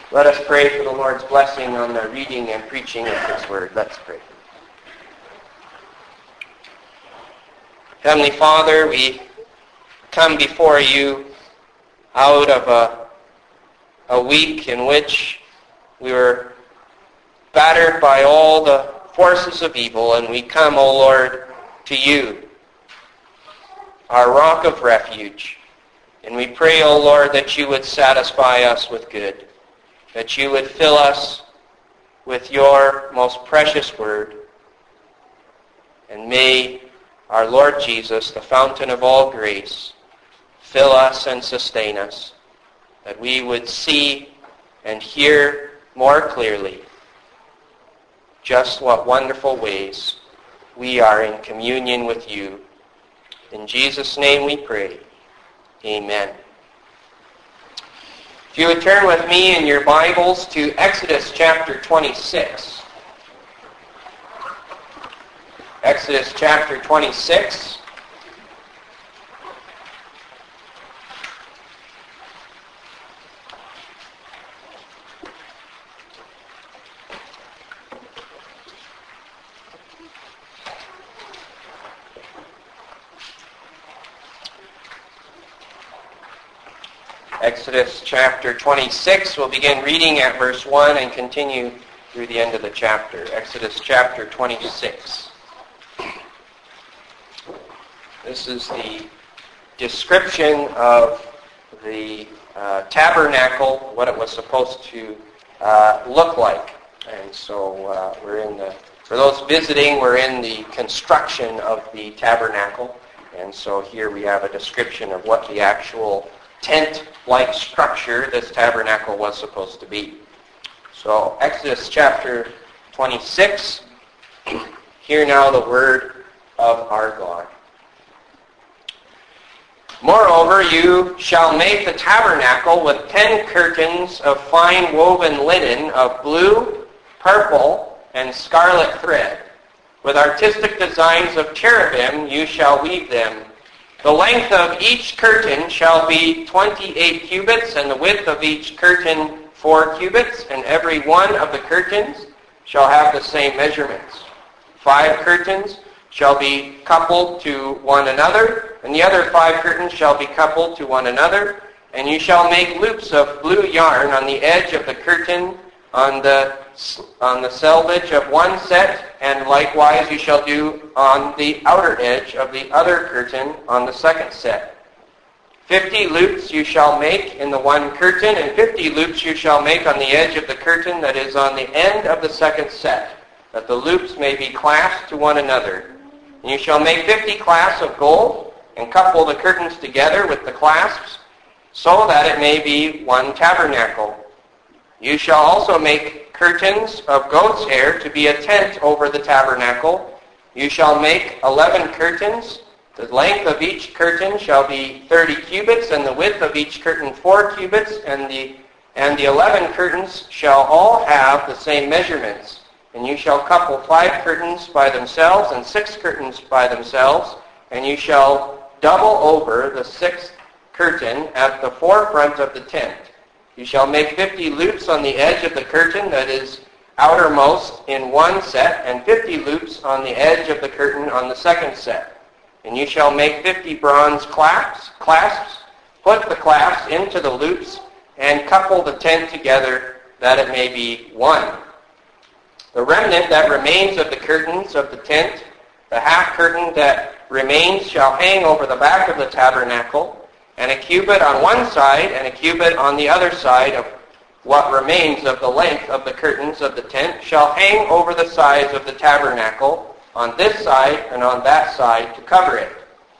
Let us pray for the Lord's blessing on the reading and preaching of His Word. Let's pray. Heavenly Father, we come before you out of a week in which we were battered by all the forces of evil, and we come, O Lord, to you, our rock of refuge. And we pray, O Lord, that you would satisfy us with good, that you would fill us with your most precious word. And may our Lord Jesus, the fountain of all grace, fill us and sustain us, that we would see and hear more clearly just what wonderful ways we are in communion with you. In Jesus' name we pray. Amen. If you would turn with me in your Bibles to Exodus chapter 26. Exodus chapter 26. Exodus chapter 26, we'll begin reading at verse 1 and continue through the end of the chapter. Exodus chapter 26. This is the description of the tabernacle, what it was supposed to look like. And so for those visiting, we're in the construction of the tabernacle. And so here we have a description of what the actual tent-like structure this tabernacle was supposed to be. So Exodus chapter 26, hear now the word of our God. Moreover, you shall make the tabernacle with 10 curtains of fine woven linen of blue, purple, and scarlet thread. With artistic designs of cherubim you shall weave them. The length of each curtain shall be 28 cubits, and the width of each curtain 4 cubits, and every one of the curtains shall have the same measurements. 5 curtains shall be coupled to one another, and the other 5 curtains shall be coupled to one another, and you shall make loops of blue yarn on the edge of the curtain on the selvage of one set, and likewise you shall do on the outer edge of the other curtain on the second set. 50 loops you shall make in the one curtain, and 50 loops you shall make on the edge of the curtain that is on the end of the second set, that the loops may be clasped to one another. And you shall make 50 clasps of gold, and couple the curtains together with the clasps, so that it may be one tabernacle. You shall also make curtains of goat's hair to be a tent over the tabernacle. You shall make 11 curtains. The length of each curtain shall be 30 cubits, and the width of each curtain 4 cubits, and the 11 curtains shall all have the same measurements. And you shall couple 5 curtains by themselves and 6 curtains by themselves, and you shall double over the 6th curtain at the forefront of the tent. You shall make 50 loops on the edge of the curtain that is outermost in one set, and 50 loops on the edge of the curtain on the second set. And you shall make 50 bronze clasps, put the clasps into the loops, and couple the tent together that it may be one. The remnant that remains of the curtains of the tent, the half curtain that remains, shall hang over the back of the tabernacle, and a cubit on one side and a cubit on the other side of what remains of the length of the curtains of the tent shall hang over the sides of the tabernacle on this side and on that side to cover it.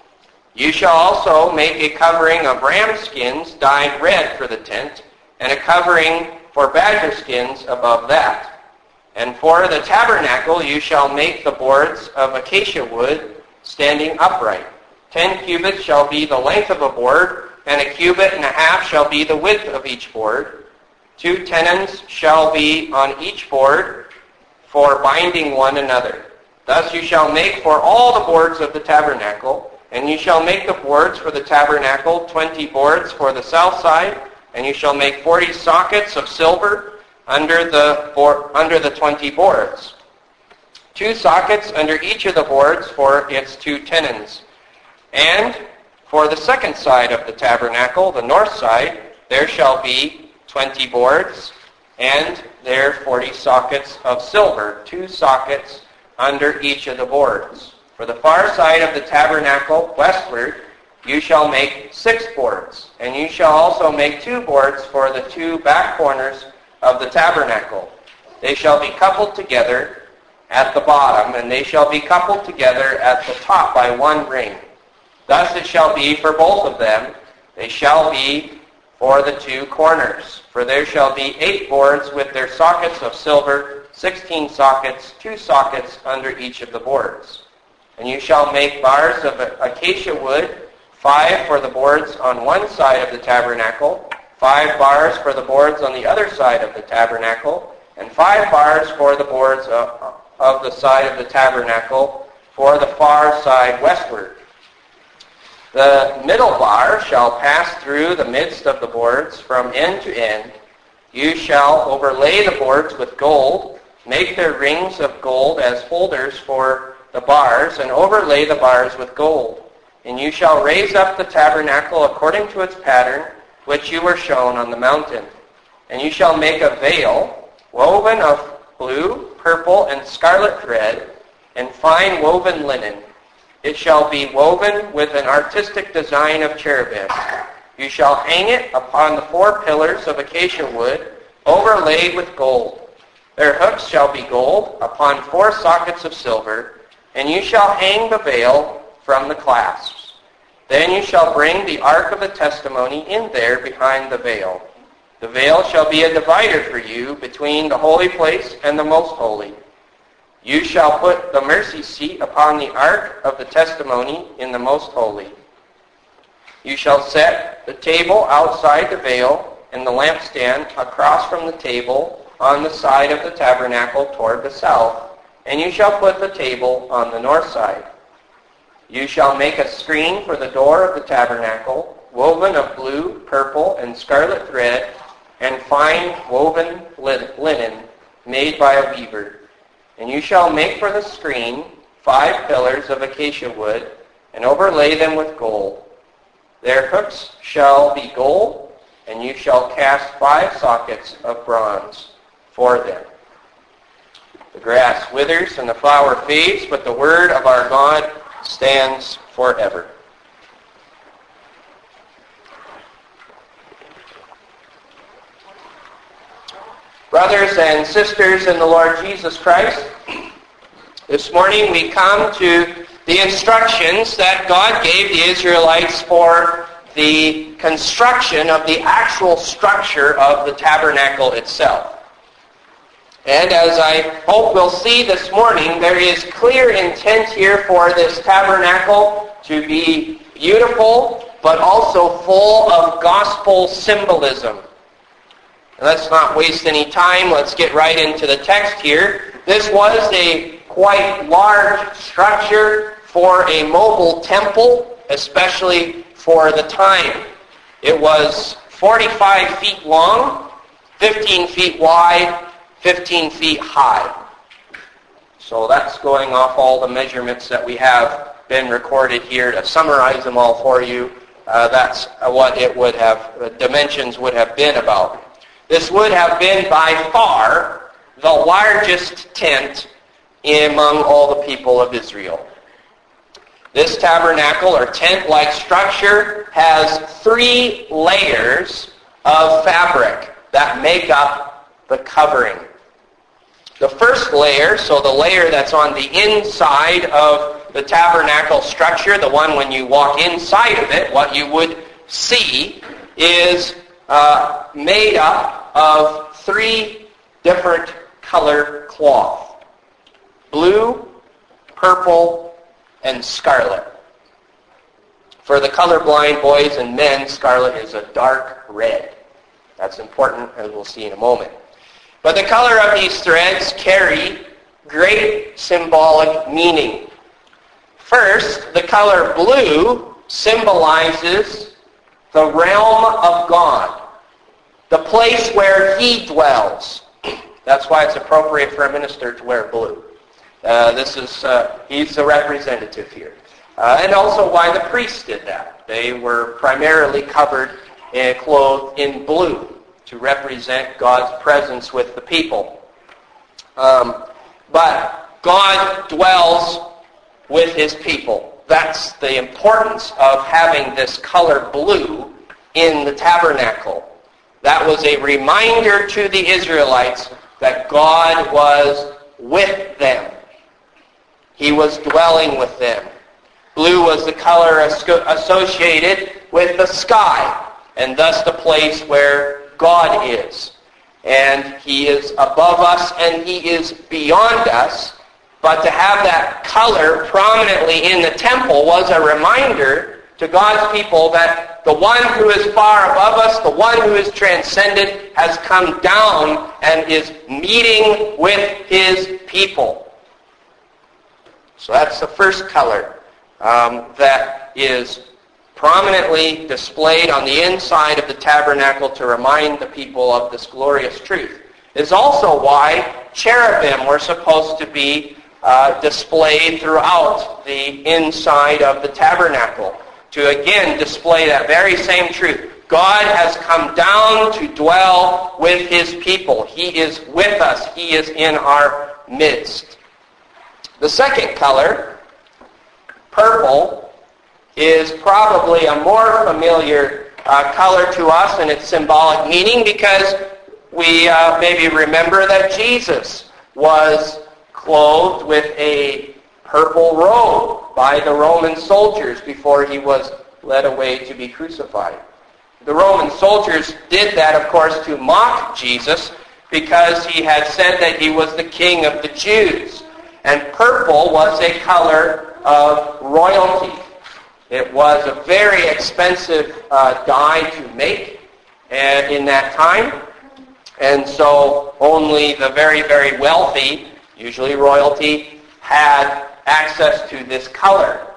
You shall also make a covering of ram skins dyed red for the tent, and a covering for badger skins above that. And for the tabernacle you shall make the boards of acacia wood standing upright. 10 cubits shall be the length of a board, and a cubit and a half shall be the width of each board. 2 tenons shall be on each board for binding one another. Thus you shall make for all the boards of the tabernacle, and you shall make the boards for the tabernacle 20 boards for the south side, and you shall make 40 sockets of silver under the 20 boards. 2 sockets under each of the boards for its 2 tenons. And for the second side of the tabernacle, the north side, there shall be 20 boards, and there 40 sockets of silver, 2 sockets under each of the boards. For the far side of the tabernacle, westward, you shall make 6 boards, and you shall also make 2 boards for the 2 back corners of the tabernacle. They shall be coupled together at the bottom, and they shall be coupled together at the top by 1 ring. Thus it shall be for both of them. They shall be for the 2 corners. For there shall be 8 boards with their sockets of silver, 16 sockets, 2 sockets under each of the boards. And you shall make bars of acacia wood, 5 for the boards on one side of the tabernacle, 5 bars for the boards on the other side of the tabernacle, and 5 bars for the boards of the side of the tabernacle for the far side westward. The middle bar shall pass through the midst of the boards from end to end. You shall overlay the boards with gold, make their rings of gold as holders for the bars, and overlay the bars with gold. And you shall raise up the tabernacle according to its pattern, which you were shown on the mountain. And you shall make a veil, woven of blue, purple, and scarlet thread, and fine woven linen. It shall be woven with an artistic design of cherubim. You shall hang it upon the 4 pillars of acacia wood, overlaid with gold. Their hooks shall be gold, upon 4 sockets of silver, and you shall hang the veil from the clasps. Then you shall bring the ark of the testimony in there behind the veil. The veil shall be a divider for you between the holy place and the most holy. You shall put the mercy seat upon the ark of the testimony in the most holy. You shall set the table outside the veil and the lampstand across from the table on the side of the tabernacle toward the south, and you shall put the table on the north side. You shall make a screen for the door of the tabernacle, woven of blue, purple, and scarlet thread, and fine woven linen made by a weaver. And you shall make for the screen 5 pillars of acacia wood, and overlay them with gold. Their hooks shall be gold, and you shall cast 5 sockets of bronze for them. The grass withers and the flower fades, but the word of our God stands forever. Brothers and sisters in the Lord Jesus Christ, this morning we come to the instructions that God gave the Israelites for the construction of the actual structure of the tabernacle itself. And as I hope we'll see this morning, there is clear intent here for this tabernacle to be beautiful, but also full of gospel symbolism. Let's not waste any time. Let's get right into the text here. This was a quite large structure for a mobile temple, especially for the time. It was 45 feet long, 15 feet wide, 15 feet high. So that's going off all the measurements that we have been recorded here. To summarize them all for you, that's what it would have, the dimensions would have been about. This would have been by far the largest tent among all the people of Israel. This tabernacle or tent-like structure has 3 layers of fabric that make up the covering. The first layer, so the layer that's on the inside of the tabernacle structure, the one when you walk inside of it, what you would see is made up of 3 different color cloth: blue, purple, and scarlet. For the colorblind boys and men, scarlet is a dark red. That's important, as we'll see in a moment. But the color of these threads carry great symbolic meaning. First, the color blue symbolizes the realm of God. the place where he dwells. That's why it's appropriate for a minister to wear blue. He's the representative here. And also why the priests did that. They were primarily covered and clothed in blue to represent God's presence with the people. But God dwells with his people. That's the importance of having this color blue in the tabernacle. That was a reminder to the Israelites that God was with them. He was dwelling with them. Blue was the color associated with the sky, and thus the place where God is. And he is above us and he is beyond us. But to have that color prominently in the temple was a reminder to God's people that the one who is far above us, the one who is transcendent, has come down and is meeting with his people. So that's the first color that is prominently displayed on the inside of the tabernacle to remind the people of this glorious truth. It's also why cherubim were supposed to be displayed throughout the inside of the tabernacle to again display that very same truth. God has come down to dwell with his people. He is with us. He is in our midst. The second color, purple, is probably a more familiar color to us in its symbolic meaning because we maybe remember that Jesus was clothed with a purple robe by the Roman soldiers before he was led away to be crucified. The Roman soldiers did that, of course, to mock Jesus because he had said that he was the king of the Jews. And purple was a color of royalty. It was a very expensive dye to make in that time. And so only the very, very wealthy, usually royalty, had access to this color.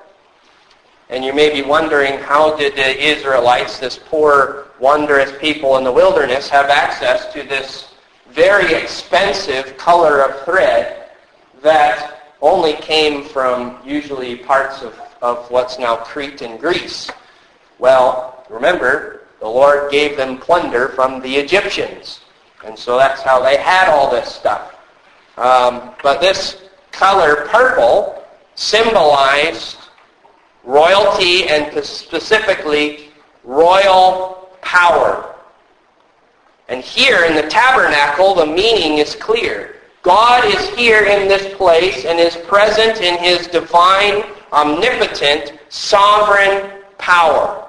And you may be wondering, how did the Israelites, this poor, wondrous people in the wilderness, have access to this very expensive color of thread that only came from usually parts of what's now Crete and Greece? Well, remember, the Lord gave them plunder from the Egyptians. And so that's how they had all this stuff. But this color, purple, symbolized royalty and specifically royal power. And here in the tabernacle, the meaning is clear. God is here in this place and is present in his divine, omnipotent, sovereign power.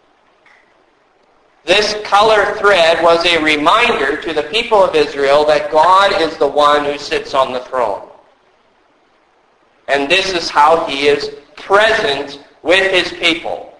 This color thread was a reminder to the people of Israel that God is the one who sits on the throne. And this is how he is present with his people.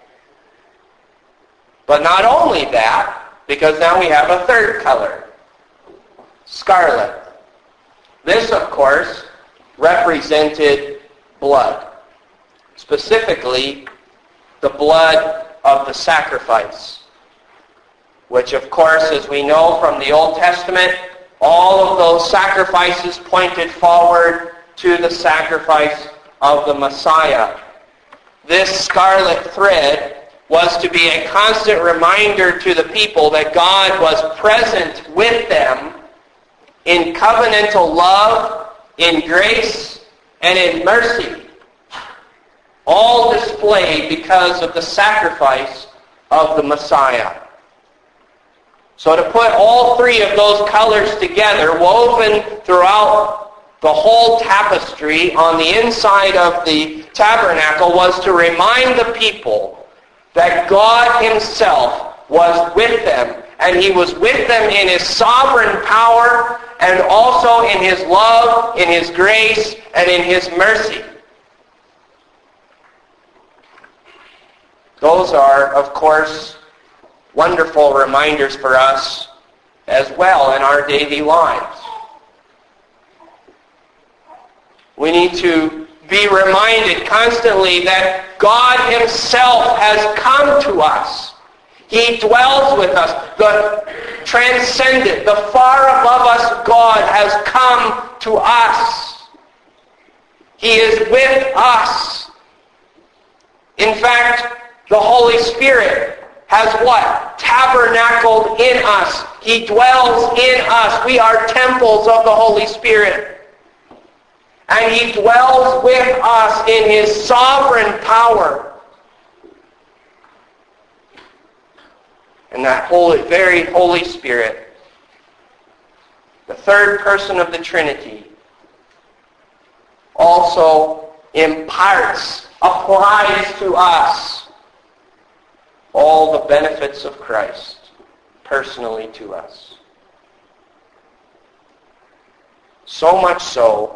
But not only that, because now we have a third color, scarlet. This, of course, represented blood. Specifically, the blood of the sacrifice, which, of course, as we know from the Old Testament, all of those sacrifices pointed forward to the sacrifice of the Messiah. This scarlet thread was to be a constant reminder to the people that God was present with them in covenantal love, in grace, and in mercy, all displayed because of the sacrifice of the Messiah. So to put all three of those colors together, woven throughout the whole tapestry on the inside of the tabernacle, was to remind the people that God himself was with them. And he was with them in his sovereign power and also in his love, in his grace, and in his mercy. Those are, of course, wonderful reminders for us as well in our daily lives. We need to be reminded constantly that God himself has come to us. He dwells with us. The transcendent, the far above us God has come to us. He is with us. In fact, the Holy Spirit has what? Tabernacled in us. He dwells in us. We are temples of the Holy Spirit. And He dwells with us in His sovereign power. And that very Holy Spirit, the third person of the Trinity, also imparts, applies to us all the benefits of Christ personally to us. So much so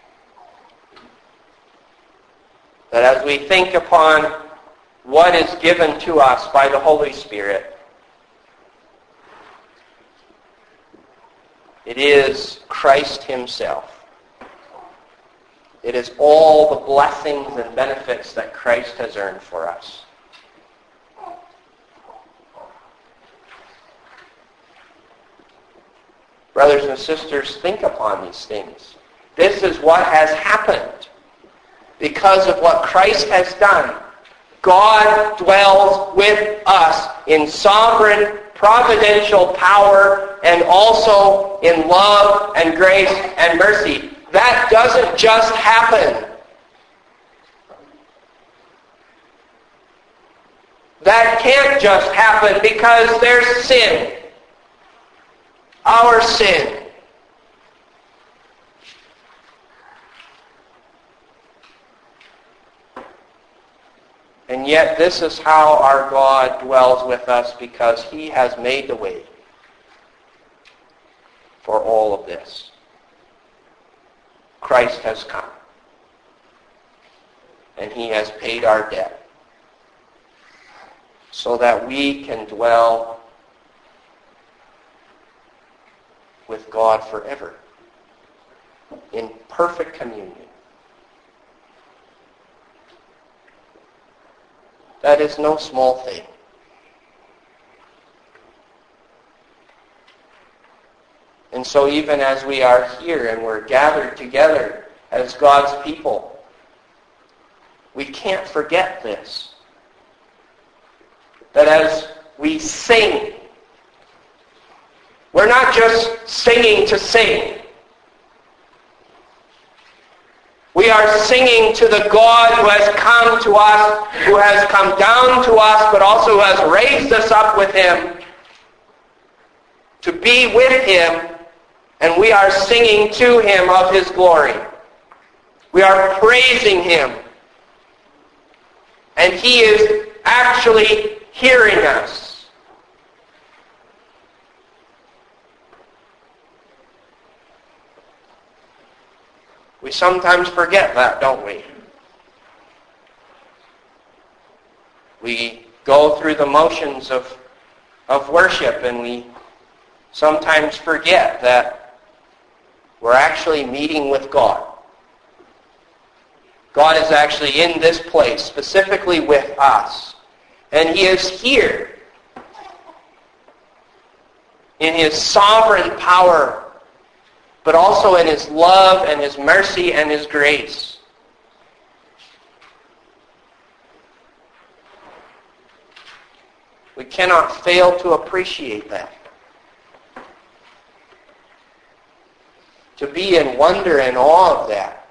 that as we think upon what is given to us by the Holy Spirit, it is Christ Himself. It is all the blessings and benefits that Christ has earned for us. Brothers and sisters, think upon these things. This is what has happened because of what Christ has done. God dwells with us in sovereign, providential power and also in love and grace and mercy. That doesn't just happen. That can't just happen because there's sin. Our sin. And yet this is how our God dwells with us, because He has made the way for all of this. Christ has come. And He has paid our debt so that we can dwell with God forever in perfect communion. That is no small thing. And so even as we are here and we're gathered together as God's people, we can't forget this. That as we sing, we're not just singing to sing. We are singing to the God who has come to us, who has come down to us, but also who has raised us up with Him to be with Him, and we are singing to Him of His glory. We are praising Him, and He is actually hearing us. We sometimes forget that, don't we? We go through the motions of worship, and we sometimes forget that we're actually meeting with God. God is actually in this place, specifically with us. And He is here in His sovereign power, but also in His love and His mercy and His grace. We cannot fail to appreciate that. To be in wonder and awe of that.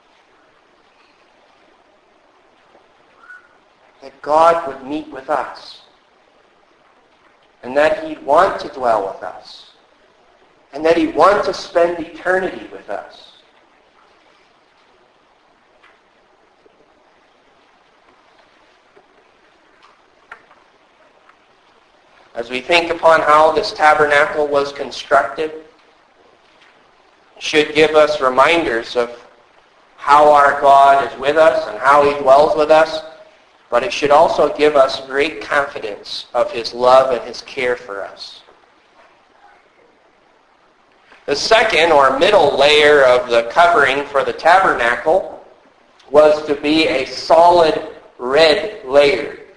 That God would meet with us. And that He'd want to dwell with us. And that He'd want to spend eternity with us. As we think upon how this tabernacle was constructed, it should give us reminders of how our God is with us and how He dwells with us, but it should also give us great confidence of His love and His care for us. The second or middle layer of the covering for the tabernacle was to be a solid red layer.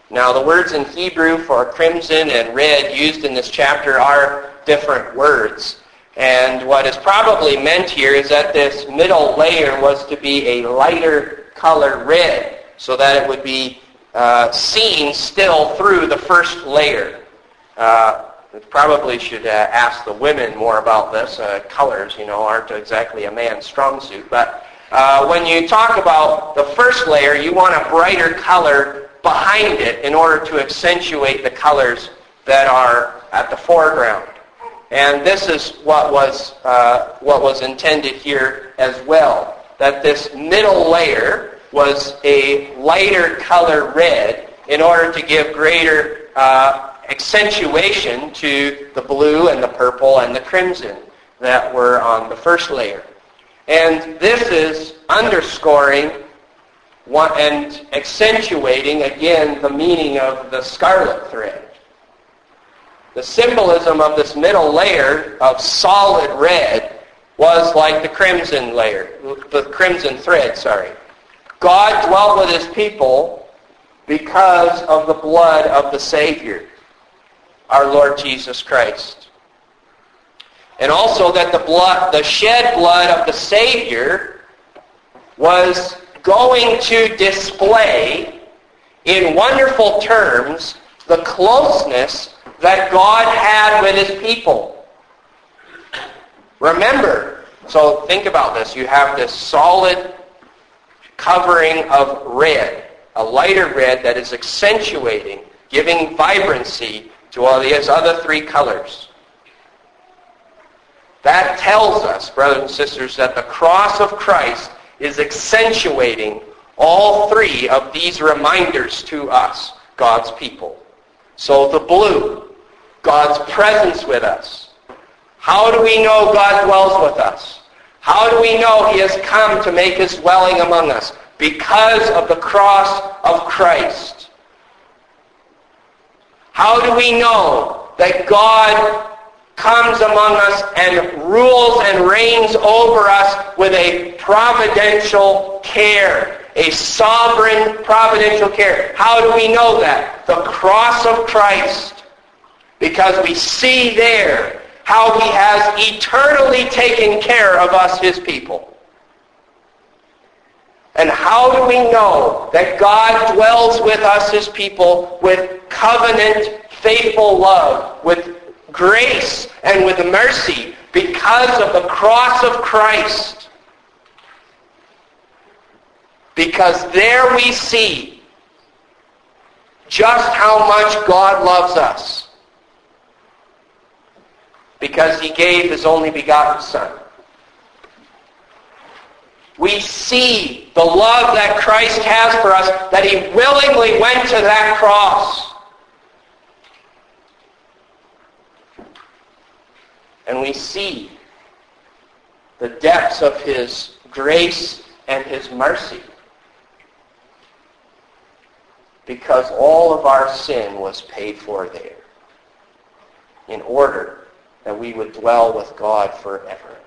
Now, the words in Hebrew for crimson and red used in this chapter are different words. And what is probably meant here is that this middle layer was to be a lighter color red, so that it would be seen still through the first layer. Probably should ask the women more about this. Colors, aren't exactly a man's strong suit. But when you talk about the first layer, you want a brighter color behind it in order to accentuate the colors that are at the foreground. And this is what was intended here as well, that this middle layer was a lighter color red in order to give greater accentuation to the blue and the purple and the crimson that were on the first layer. And this is underscoring and accentuating, again, the meaning of the scarlet thread. The symbolism of this middle layer of solid red was like the crimson thread. God dwelt with his people because of the blood of the Savior, our Lord Jesus Christ. And also that the shed blood of the Savior was going to display in wonderful terms the closeness that God had with his people. Remember, so think about this. You have this solid covering of red, a lighter red that is accentuating, giving vibrancy to all these other three colors. That tells us, brothers and sisters, that the cross of Christ is accentuating all three of these reminders to us, God's people. So the blue, God's presence with us. How do we know God dwells with us? How do we know he has come to make his dwelling among us? Because of the cross of Christ. How do we know that God comes among us and rules and reigns over us with a providential care, a sovereign providential care? How do we know that? The cross of Christ. Because we see there how he has eternally taken care of us, his people. And how do we know that God dwells with us, his people, with covenant, faithful love, with grace and with mercy? Because of the cross of Christ. Because there we see just how much God loves us. Because he gave his only begotten Son. We see the love that Christ has for us, that he willingly went to that cross. And we see the depths of his grace and his mercy. Because all of our sin was paid for there, in order that we would dwell with God forever.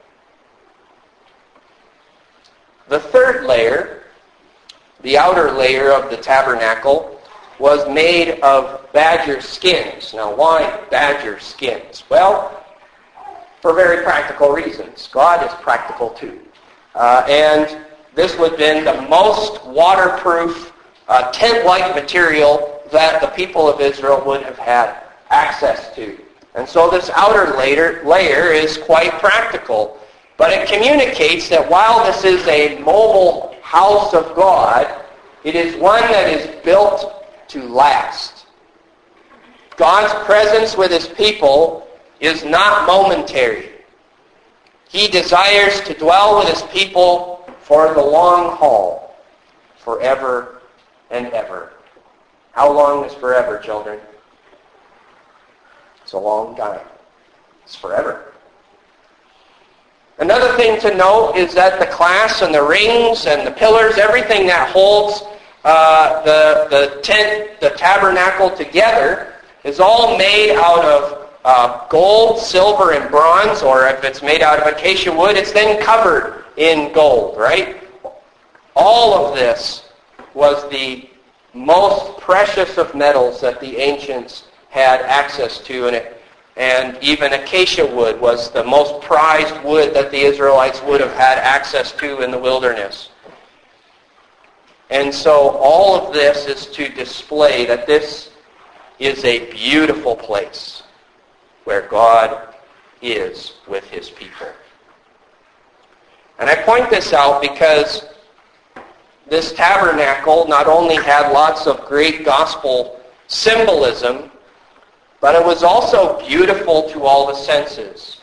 The third layer, the outer layer of the tabernacle, was made of badger skins. Now, why badger skins? Well, for very practical reasons. God is practical too. And this would have been the most waterproof, tent-like material that the people of Israel would have had access to. And so this outer layer is quite practical. But it communicates that while this is a mobile house of God, it is one that is built to last. God's presence with his people is not momentary. He desires to dwell with his people for the long haul, forever and ever. How long is forever, children? It's a long time. It's forever. Another thing to note is that the clasps and the rings and the pillars, everything that holds the tent, the tabernacle together, is all made out of gold, silver, and bronze, or if it's made out of acacia wood, it's then covered in gold, right? All of this was the most precious of metals that the ancients had access to, and even acacia wood was the most prized wood that the Israelites would have had access to in the wilderness. And so all of this is to display that this is a beautiful place where God is with his people. And I point this out because this tabernacle not only had lots of great gospel symbolism, but it was also beautiful to all the senses.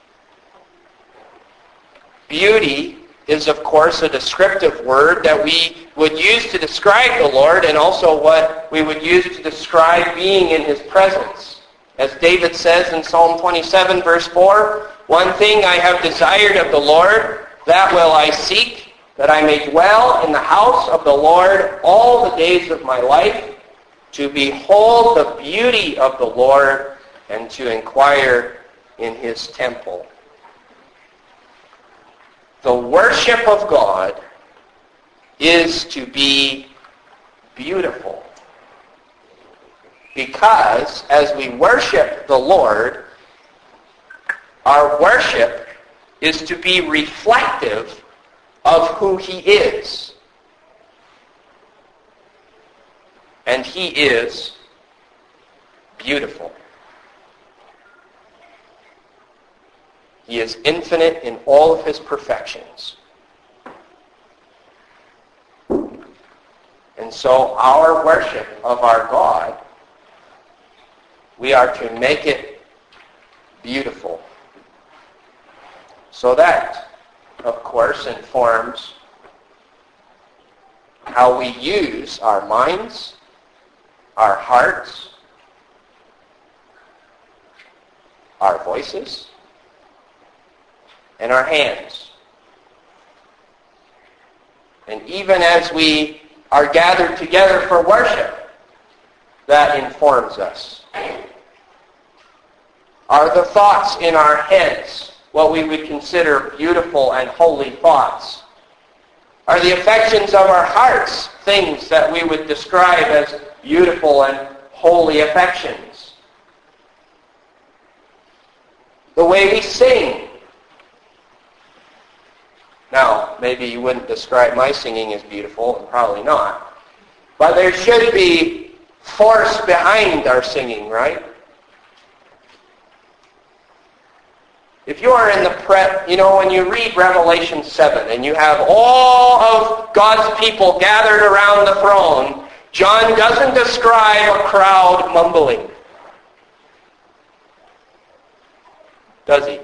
Beauty is, of course, a descriptive word that we would use to describe the Lord, and also what we would use to describe being in his presence. As David says in Psalm 27, verse 4, "One thing I have desired of the Lord, that will I seek, that I may dwell in the house of the Lord all the days of my life, to behold the beauty of the Lord and to inquire in his temple." The worship of God is to be beautiful. Because as we worship the Lord, our worship is to be reflective of who he is. And he is beautiful. He is infinite in all of his perfections. And so our worship of our God, we are to make it beautiful. So that, of course, informs how we use our minds, our hearts, our voices, and our hands. And even as we are gathered together for worship, that informs us. Are the thoughts in our heads what we would consider beautiful and holy thoughts? Are the affections of our hearts things that we would describe as beautiful and holy affections? The way we sing. Now, maybe you wouldn't describe my singing as beautiful, and probably not. But there should be force behind our singing, right? If you are in the when you read Revelation 7 and you have all of God's people gathered around the throne, John doesn't describe a crowd mumbling. Does he?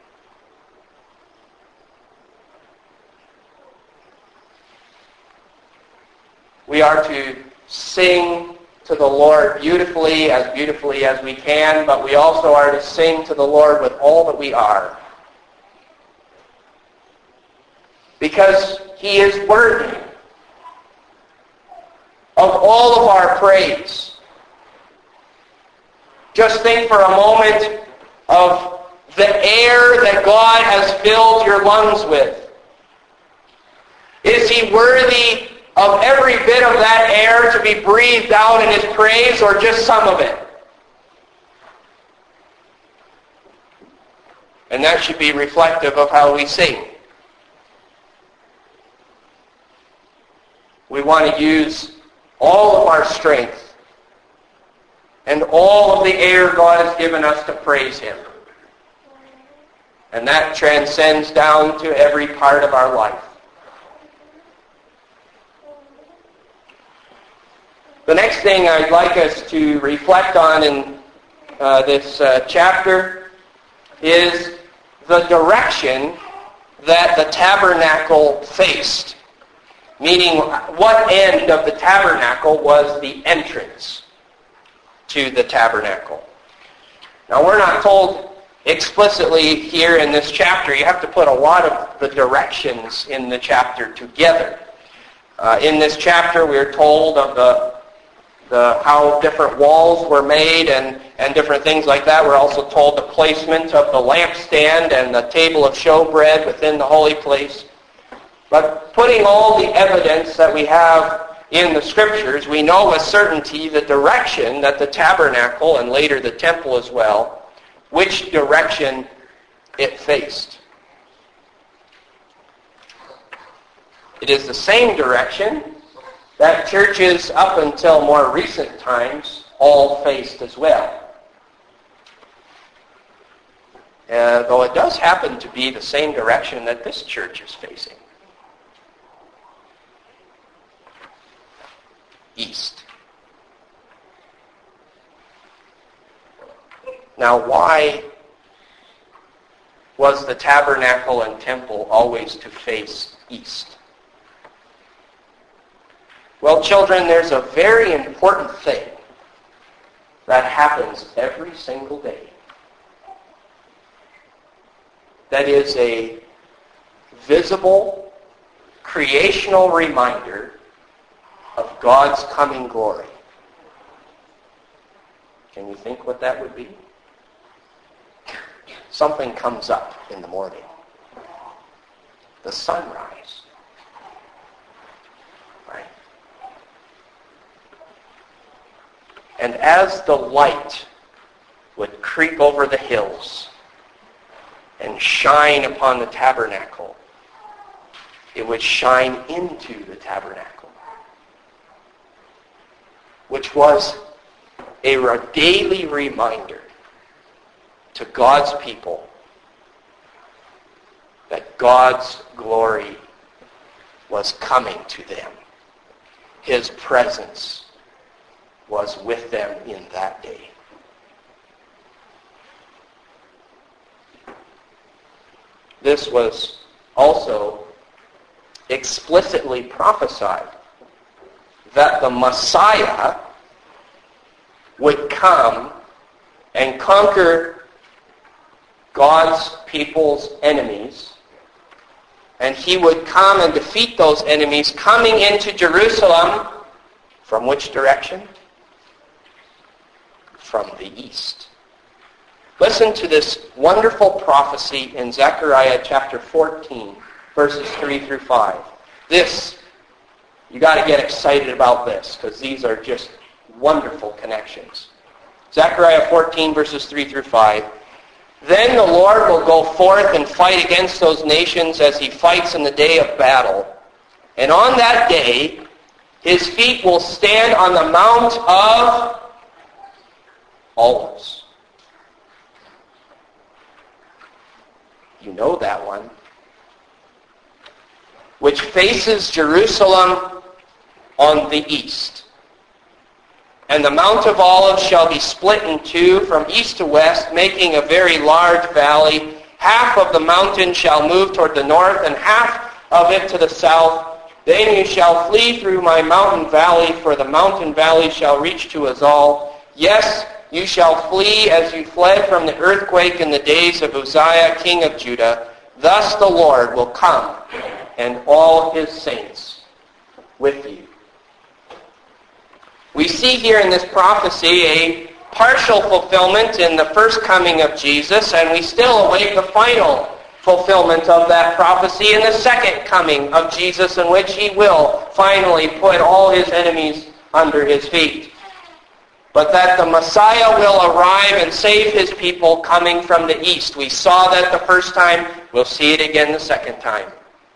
We are to sing to the Lord beautifully as we can, but we also are to sing to the Lord with all that we are. Because he is worthy of all of our praise. Just think for a moment of the air that God has filled your lungs with. Is he worthy of every bit of that air to be breathed out in his praise, or just some of it? And that should be reflective of how we sing. We want to use all of our strength and all of the air God has given us to praise him. And that transcends down to every part of our life. The next thing I'd like us to reflect on in this chapter is the direction that the tabernacle faced. Meaning, what end of the tabernacle was the entrance to the tabernacle. Now, we're not told explicitly here in this chapter. You have to put a lot of the directions in the chapter together. In this chapter, we're told of how different walls were made and different things like that. We're also told the placement of the lampstand and the table of showbread within the holy place. But putting all the evidence that we have in the Scriptures, we know with certainty the direction that the tabernacle, and later the temple as well, which direction it faced. It is the same direction that churches up until more recent times all faced as well. Though it does happen to be the same direction that this church is facing. East. Now, why was the tabernacle and temple always to face east? Well, children, there's a very important thing that happens every single day. That is a visible, creational reminder of God's coming glory. Can you think what that would be? Something comes up in the morning. The sunrise. Right? And as the light would creep over the hills and shine upon the tabernacle, it would shine into the tabernacle, which was a daily reminder to God's people that God's glory was coming to them. His presence was with them in that day. This was also explicitly prophesied that the Messiah would come and conquer God's people's enemies, and he would come and defeat those enemies coming into Jerusalem from which direction? From the east. Listen to this wonderful prophecy in Zechariah chapter 14, verses 3 through 5. This, you got to get excited about this, because these are just wonderful connections. Zechariah 14, verses 3 through 5. Then the Lord will go forth and fight against those nations as he fights in the day of battle. And on that day, his feet will stand on the Mount of Olives. You know that one. Which faces Jerusalem on the east. And the Mount of Olives shall be split in two from east to west, making a very large valley. Half of the mountain shall move toward the north, and half of it to the south. Then you shall flee through my mountain valley, for the mountain valley shall reach to us all. Yes, you shall flee as you fled from the earthquake in the days of Uzziah, king of Judah. Thus the Lord will come, and all his saints with you. We see here in this prophecy a partial fulfillment in the first coming of Jesus, and we still await the final fulfillment of that prophecy in the second coming of Jesus, in which he will finally put all his enemies under his feet. But that the Messiah will arrive and save his people coming from the east. We saw that the first time. We'll see it again the second time.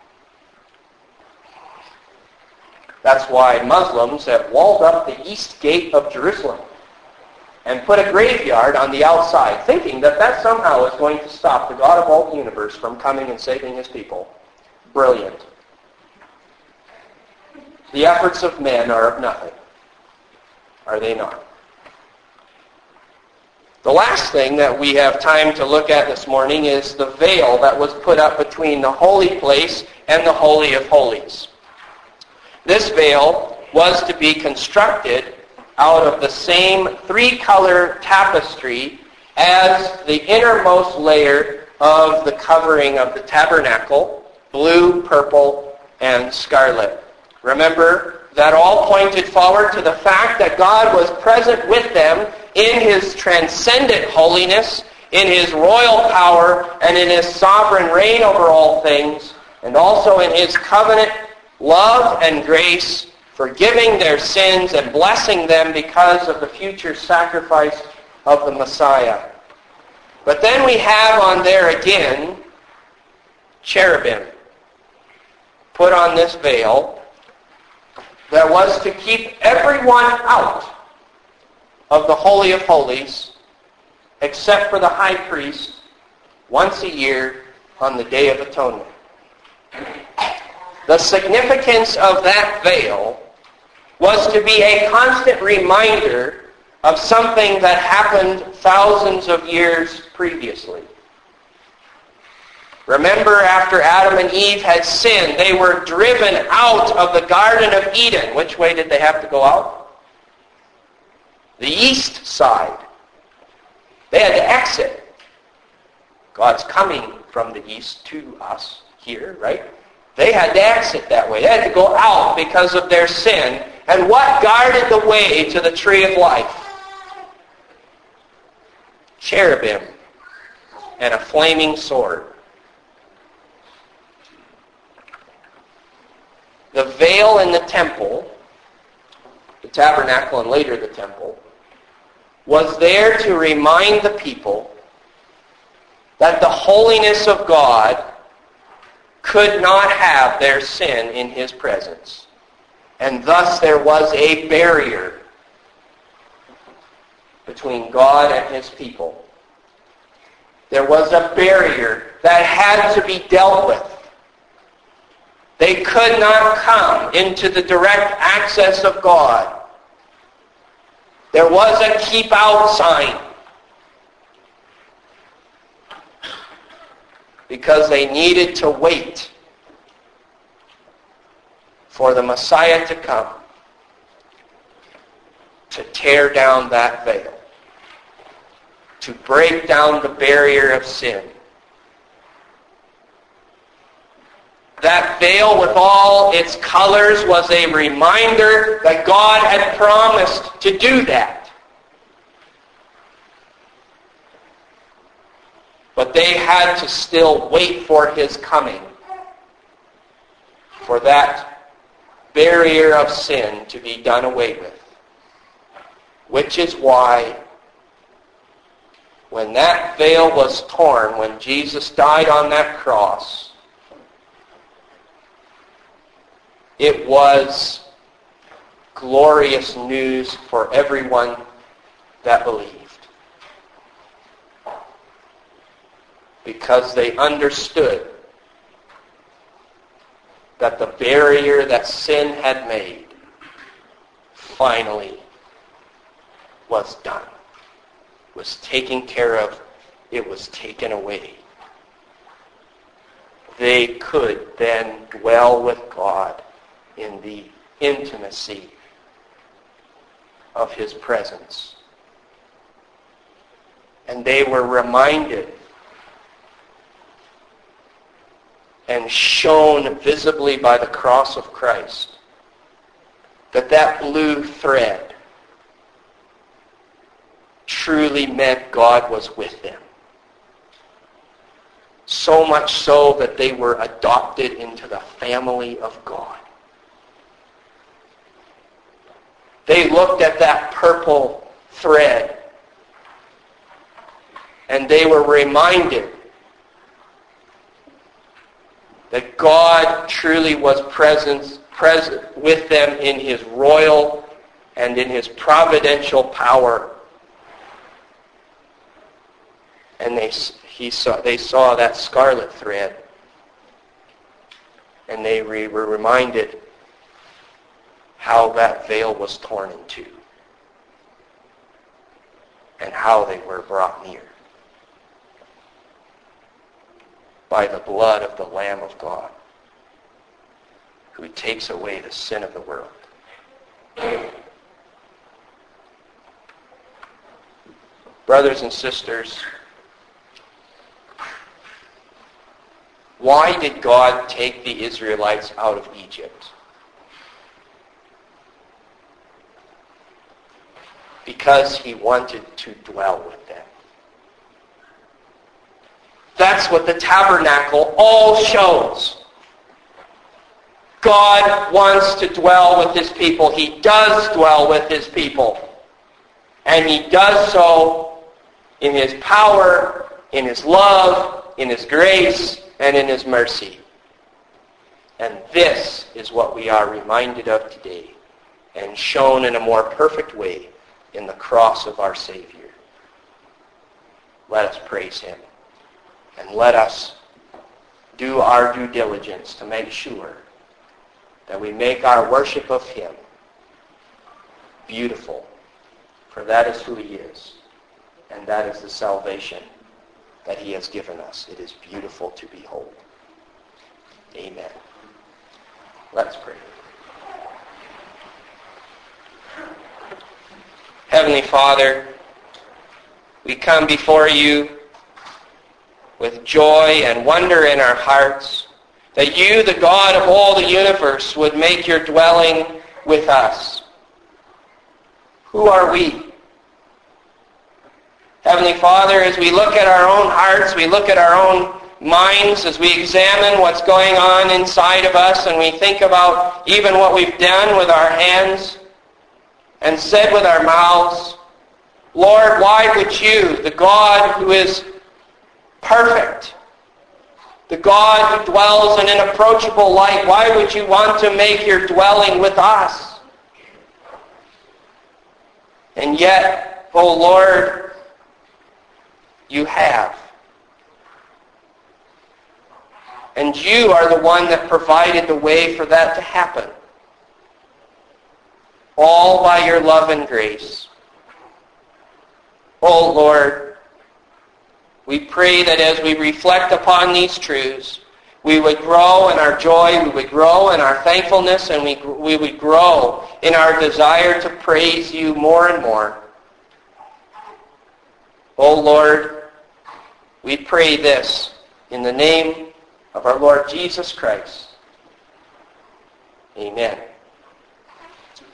That's why Muslims have walled up the east gate of Jerusalem and put a graveyard on the outside, thinking that that somehow is going to stop the God of all the universe from coming and saving his people. Brilliant. The efforts of men are of nothing. Are they not? The last thing that we have time to look at this morning is the veil that was put up between the holy place and the Holy of Holies. This veil was to be constructed out of the same three-color tapestry as the innermost layer of the covering of the tabernacle, blue, purple, and scarlet. Remember, that all pointed forward to the fact that God was present with them in his transcendent holiness, in his royal power, and in his sovereign reign over all things, and also in his covenant love and grace forgiving their sins and blessing them because of the future sacrifice of the Messiah. But then we have on there again cherubim put on this veil that was to keep everyone out of the Holy of Holies except for the high priest once a year on the Day of Atonement. The significance of that veil was to be a constant reminder of something that happened thousands of years previously. Remember, after Adam and Eve had sinned, they were driven out of the Garden of Eden. Which way did they have to go out? The east side. They had to exit. God's coming from the east to us here, right? They had to exit that way. They had to go out because of their sin. And what guarded the way to the tree of life? Cherubim and a flaming sword. The veil in the temple, the tabernacle and later the temple, was there to remind the people that the holiness of God could not have their sin in His presence. And thus there was a barrier between God and His people. There was a barrier that had to be dealt with. They could not come into the direct access of God. There was a keep out sign. Because they needed to wait for the Messiah to come to tear down that veil, to break down the barrier of sin. That veil with all its colors was a reminder that God had promised to do that. But they had to still wait for His coming, for that barrier of sin to be done away with. Which is why when that veil was torn, when Jesus died on that cross, it was glorious news for everyone that believed. Because they understood that the barrier that sin had made finally was done, was taken care of, it was taken away. They could then dwell with God in the intimacy of His presence. And they were reminded and shown visibly by the cross of Christ that that blue thread truly meant God was with them. So much so that they were adopted into the family of God. They looked at that purple thread and they were reminded that God truly was present with them in His royal and in His providential power. And they saw that scarlet thread, and they were reminded how that veil was torn in two and how they were brought near by the blood of the Lamb of God, who takes away the sin of the world. Brothers and sisters, why did God take the Israelites out of Egypt? Because He wanted to dwell with them. That's what the tabernacle all shows. God wants to dwell with his people. He does dwell with his people. And he does so in his power, in his love, in his grace, and in his mercy. And this is what we are reminded of today, and shown in a more perfect way in the cross of our Savior. Let us praise him, and let us do our due diligence to make sure that we make our worship of him beautiful, for that is who he is, and that is the salvation that he has given us. It is beautiful to behold. Amen. Let's pray. Heavenly Father, we come before you with joy and wonder in our hearts that you, the God of all the universe, would make your dwelling with us. Who are we? Heavenly Father, as we look at our own hearts, we look at our own minds, as we examine what's going on inside of us, and we think about even what we've done with our hands and said with our mouths, Lord, why would you, the God who is perfect, the God who dwells in an approachable light, why would you want to make your dwelling with us? And yet, oh Lord, you have. And you are the one that provided the way for that to happen. All by your love and grace. Oh Lord, we pray that as we reflect upon these truths, we would grow in our joy, we would grow in our thankfulness, and we would grow in our desire to praise you more and more. Oh Lord, we pray this in the name of our Lord Jesus Christ. Amen.